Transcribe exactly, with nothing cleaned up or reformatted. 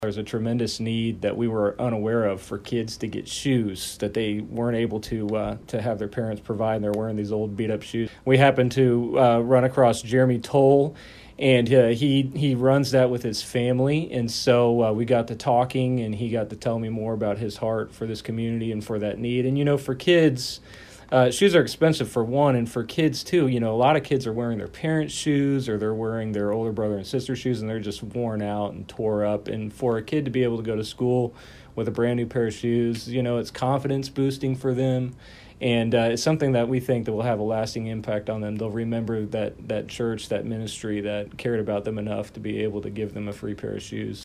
There's a tremendous need that we were unaware of for kids to get shoes that they weren't able to uh, to have their parents provide, and they're wearing these old beat-up shoes. We happened to uh, run across Jeremy Toll, and uh, he he runs that with his family, and so uh, we got to talking, and he got to tell me more about his heart for this community and for that need. And, you know, for kids, Uh, shoes are expensive for one, and for kids too. You know, a lot of kids are wearing their parents' shoes, or they're wearing their older brother and sister shoes, and they're just worn out and tore up. And for a kid to be able to go to school with a brand new pair of shoes, you know, it's confidence boosting for them, and uh, it's something that we think that will have a lasting impact on them. They'll remember that that church, that ministry that cared about them enough to be able to give them a free pair of shoes.